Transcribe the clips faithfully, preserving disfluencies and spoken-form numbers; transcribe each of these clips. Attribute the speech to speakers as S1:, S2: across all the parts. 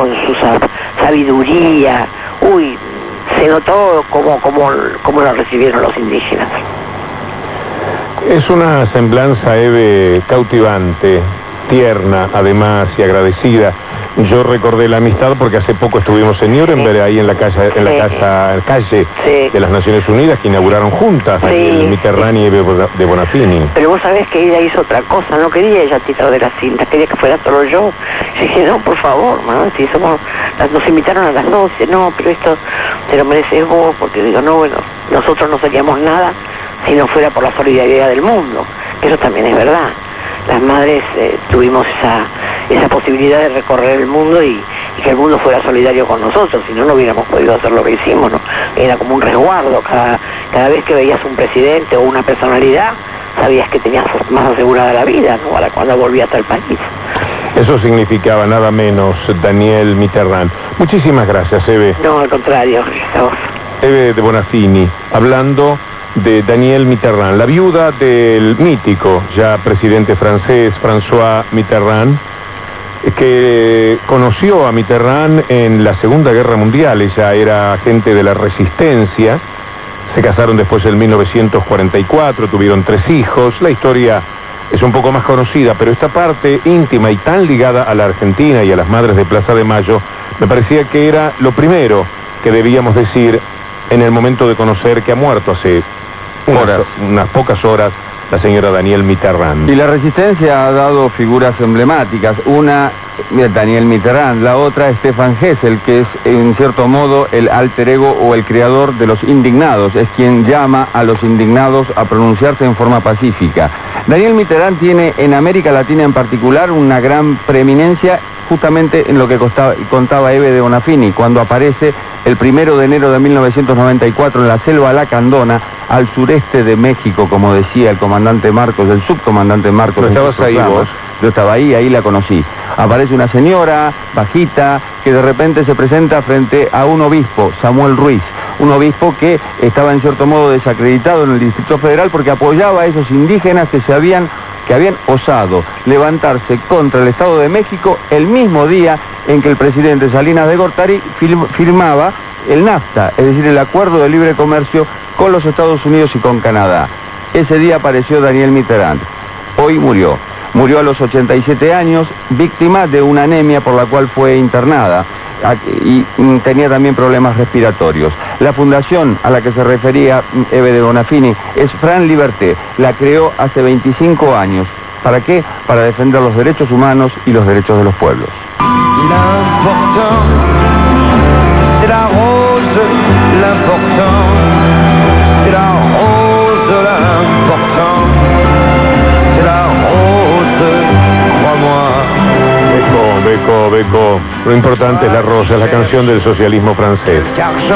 S1: con su sab sabiduría. Uy, se notó cómo, cómo, cómo lo recibieron los indígenas.
S2: Es una semblanza, Eve, cautivante, tierna, además, y agradecida. Yo recordé la amistad porque hace poco estuvimos en Nuremberg, sí, ahí en la calle, en sí, la casa, calle sí, de las Naciones Unidas, que inauguraron juntas, sí, el Mitterrand y Eve de Bonafini.
S1: Pero vos sabés que ella hizo otra cosa, no quería ella tirar de la cinta, quería que fuera solo yo. Yo dije, no, por favor, ¿no? Si somos, nos invitaron a las doce, no, pero esto te lo mereces vos, porque digo, no, bueno, nosotros no seríamos nada si no fuera por la solidaridad del mundo, que eso también es verdad. Las madres eh, tuvimos esa, esa posibilidad de recorrer el mundo y, y que el mundo fuera solidario con nosotros, si no, no hubiéramos podido hacer lo que hicimos, ¿no? Era como un resguardo, cada, cada vez que veías un presidente o una personalidad, sabías que tenías más asegurada la vida, ¿no? Para cuando volvías al país.
S2: Eso significaba nada menos Daniel Mitterrand. Muchísimas gracias, Eve.
S1: No, al contrario, gracias a vos.
S2: Eve de Bonafini, hablando de Daniel Mitterrand, la viuda del mítico ya presidente francés François Mitterrand, que conoció a Mitterrand en la Segunda Guerra Mundial. Ella era agente de la Resistencia, se casaron después en mil novecientos cuarenta y cuatro, tuvieron tres hijos. La historia es un poco más conocida, pero esta parte íntima y tan ligada a la Argentina y a las madres de Plaza de Mayo, me parecía que era lo primero que debíamos decir en el momento de conocer que ha muerto hace unas, horas. unas pocas horas la señora Daniel Mitterrand.
S3: Y la Resistencia ha dado figuras emblemáticas. Una, Daniel Mitterrand, la otra, Stefan Hessel, que es en cierto modo el alter ego o el creador de los indignados. Es quien llama a los indignados a pronunciarse en forma pacífica. Daniel Mitterrand tiene en América Latina en particular una gran preeminencia, justamente en lo que costaba, contaba Eve de Bonafini, cuando aparece el primero de enero de mil novecientos noventa y cuatro en la selva Lacandona, al sureste de México, como decía el comandante Marcos, el subcomandante Marcos.
S2: ¿No estabas ahí vos?
S3: Yo estaba ahí, ahí la conocí. Aparece una señora bajita que de repente se presenta frente a un obispo, Samuel Ruiz, un obispo que estaba en cierto modo desacreditado en el Distrito Federal porque apoyaba a esos indígenas que se habían que habían osado levantarse contra el Estado de México el mismo día en que el presidente Salinas de Gortari firmaba el NAFTA, es decir, el Acuerdo de Libre Comercio con los Estados Unidos y con Canadá. Ese día apareció Daniel Mitterrand. Hoy murió. Murió a los ochenta y siete años, víctima de una anemia por la cual fue internada y tenía también problemas respiratorios. La fundación a la que se refería Eve de Bonafini es Fran Liberté. La creó hace veinticinco años. ¿Para qué? Para defender los derechos humanos y los derechos de los pueblos. L'important, c'est la rose, l'important, c'est la rose, l'important, c'est la rose, crois-moi.
S2: Beco, Beco, Beco. Lo importante es la rosa, es la canción del socialismo francés.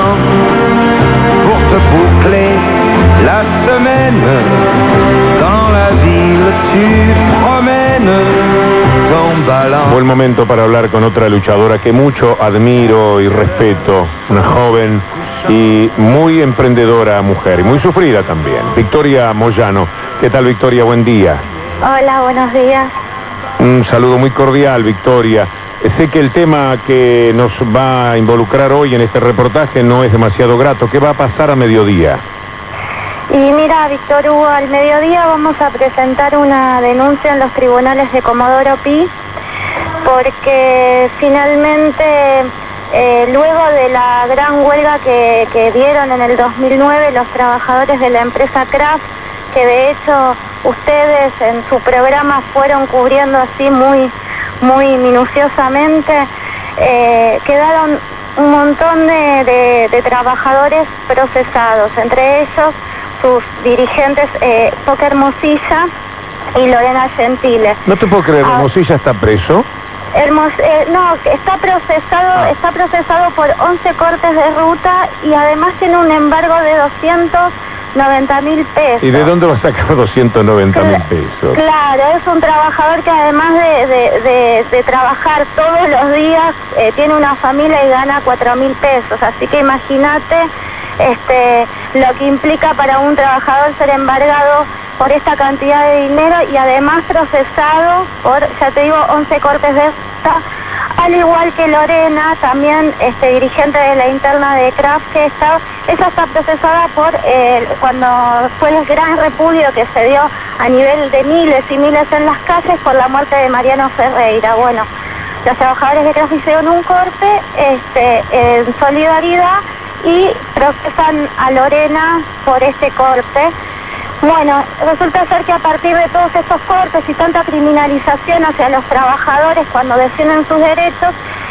S4: Pour te boucler la semaine, dans la ville tu promènes.
S2: Buen momento para hablar con otra luchadora que mucho admiro y respeto, una joven y muy emprendedora mujer, y muy sufrida también, Victoria Moyano. ¿Qué tal, Victoria? Buen día.
S5: Hola, buenos días.
S2: Un saludo muy cordial, Victoria. Sé que el tema que nos va a involucrar hoy en este reportaje no es demasiado grato. ¿Qué va a pasar a mediodía?
S5: Y mira, Víctor Hugo, al mediodía vamos a presentar una denuncia en los tribunales de Comodoro Pi, porque finalmente, eh, luego de la gran huelga que, que dieron en el dos mil nueve los trabajadores de la empresa Kraft, que de hecho ustedes en su programa fueron cubriendo así muy, muy minuciosamente, eh, quedaron un montón de, de, de trabajadores procesados, entre ellos sus dirigentes, eh, Toque Hermosilla y Lorena Gentile.
S2: No te puedo creer,
S5: ah,
S2: ¿Hermosilla está preso?
S5: Hermos, eh, no, está procesado, ah. está procesado por once cortes de ruta y además tiene un embargo de doscientos noventa mil pesos.
S2: ¿Y de dónde va a sacar doscientos noventa mil pesos?
S5: Claro, es un trabajador que además de, de, de, de trabajar todos los días, eh, tiene una familia y gana cuatro mil pesos, así que imagínate este, lo que implica para un trabajador ser embargado por esta cantidad de dinero y además procesado por, ya te digo, once cortes de ruta. al igual que Lorena, también este, dirigente de la interna de Kraft, que está, ella está procesada por eh, cuando fue el gran repudio que se dio a nivel de miles y miles en las calles por la muerte de Mariano Ferreira. Bueno, los trabajadores de Kraft hicieron un corte este, en solidaridad y procesan a Lorena por este corte. Bueno, resulta ser que a partir de todos estos cortes y tanta criminalización hacia los trabajadores cuando defienden sus derechos,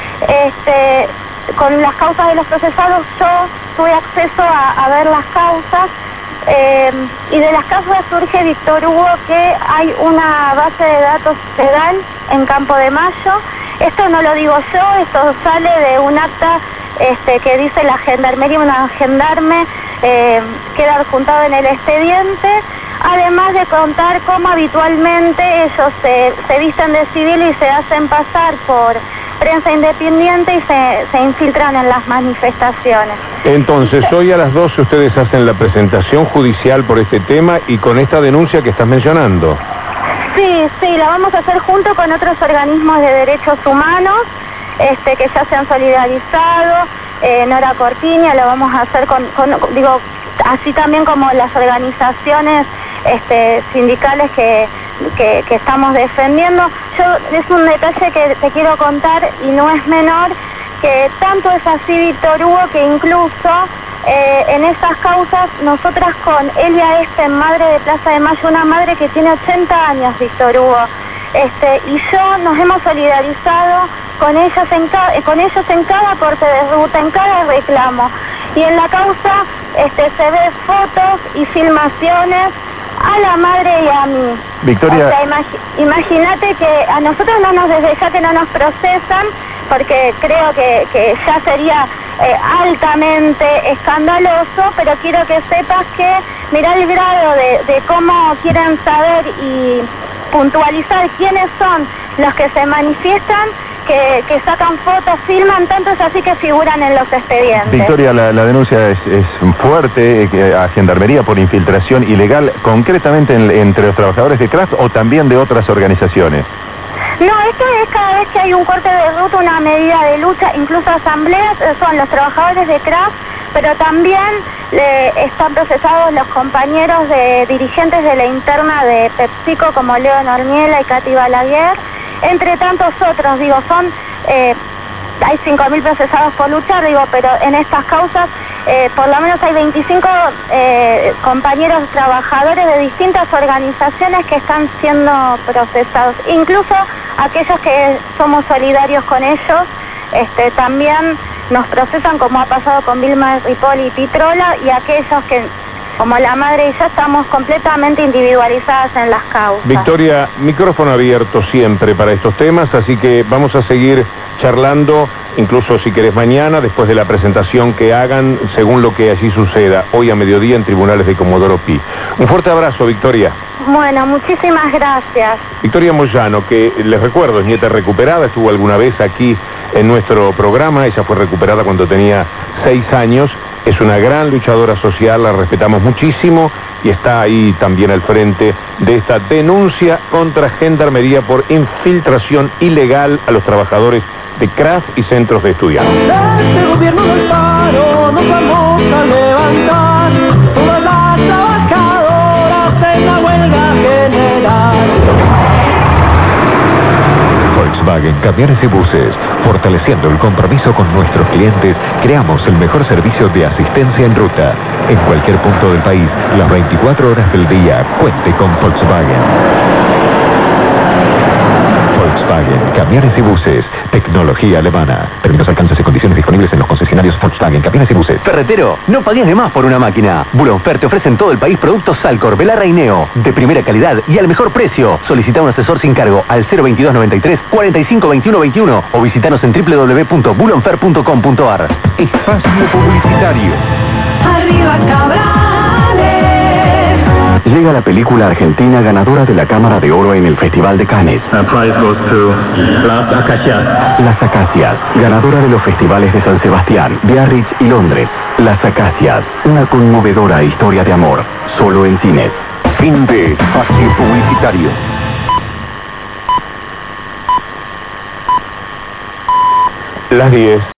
S5: este, con las causas de los procesados yo tuve acceso a, a ver las causas eh, y de las causas surge, Víctor Hugo, que hay una base de datos federal en Campo de Mayo. Esto no lo digo yo, esto sale de un acta este, que dice la gendarmería, una gendarme eh, queda adjuntado en el expediente, además de contar cómo habitualmente ellos se, se visten de civil y se hacen pasar por prensa independiente y se, se infiltran en las manifestaciones.
S2: Entonces, hoy a las doce ustedes hacen la presentación judicial por este tema y con esta denuncia que estás mencionando.
S5: Sí, sí, la vamos a hacer junto con otros organismos de derechos humanos, este, que ya se han solidarizado, eh, Nora Cortiña, lo vamos a hacer con, con, digo, así también como las organizaciones este, sindicales que, que, que estamos defendiendo. Yo, es un detalle que te quiero contar y no es menor, que tanto es así, Víctor Hugo, que incluso eh, en esas causas nosotras con Elia Este, madre de Plaza de Mayo, una madre que tiene ochenta años, Víctor Hugo, este, y yo nos hemos solidarizado con ellas en cada, con ellos en cada corte de ruta, en cada reclamo, y en la causa este, se ve fotos y filmaciones a la madre y a mí.
S3: Victoria,
S5: o sea, imagi imagínate que a nosotros no nos, desde ya que no nos procesan, porque creo que, que ya sería eh, altamente escandaloso, pero quiero que sepas que mirá el grado de, de cómo quieren saber y puntualizar quiénes son los que se manifiestan, que, que sacan fotos, filman, tanto es así que figuran en los expedientes.
S3: Victoria, la, la denuncia es, es fuerte eh, a Gendarmería por infiltración ilegal, concretamente en, entre los trabajadores de Kraft o también de otras organizaciones.
S5: No, esto es cada vez que hay un corte de ruta, una medida de lucha, incluso asambleas, son los trabajadores de Kraft, pero también le están procesados los compañeros de dirigentes de la interna de PepsiCo, como Leo Normiela y Katy Balaguer, entre tantos otros, digo, son, eh, hay cinco mil procesados por luchar, digo, pero en estas causas eh, por lo menos hay veinticinco eh, compañeros trabajadores de distintas organizaciones que están siendo procesados, incluso aquellos que somos solidarios con ellos, este, también nos procesan, como ha pasado con Vilma Ripoll y Pitrola, y aquellos que, como la madre y yo, estamos completamente individualizadas en las causas.
S2: Victoria, micrófono abierto siempre para estos temas, así que vamos a seguir charlando, incluso si querés mañana, después de la presentación que hagan, según lo que allí suceda, hoy a mediodía en Tribunales de Comodoro Pi. Un fuerte abrazo, Victoria.
S5: Bueno, muchísimas gracias.
S2: Victoria Moyano, que les recuerdo, es nieta recuperada, estuvo alguna vez aquí en nuestro programa, ella fue recuperada cuando tenía seis años, es una gran luchadora social, la respetamos muchísimo y está ahí también al frente de esta denuncia contra Gendarmería por infiltración ilegal a los trabajadores de Kraft y centros de estudiantes.
S4: Este gobierno del paro nos vamos a levantar, todas las trabajadoras en la huelga general.
S6: Volkswagen Camiones y Buses, fortaleciendo el compromiso con nuestros clientes, creamos el mejor servicio de asistencia en ruta. En cualquier punto del país, las veinticuatro horas del día, cuente con Volkswagen. Volkswagen Camiones y Buses, tecnología alemana. Términos, alcances y condiciones disponibles en los concesionarios Volkswagen Camiones y Buses.
S7: Ferretero, no pagues de más por una máquina. Bulonfer te ofrece en todo el país productos Salcor, Velarra y Neo, de primera calidad y al mejor precio. Solicita un asesor sin cargo al cero veintidós noventa y tres cuarenta y cinco veintiuno veintiuno o visitanos en w w w punto bulonfer punto com punto a r.
S6: Espacio publicitario.
S4: Arriba Cabrales.
S6: Llega la película argentina ganadora de la Cámara de Oro en el Festival de Cannes.
S8: The prize goes to Las Acacias.
S6: Las Acacias, ganadora de los festivales de San Sebastián, Biarritz y Londres. Las Acacias, una conmovedora historia de amor, solo en cines. Fin de espacio publicitario.
S2: Las diez.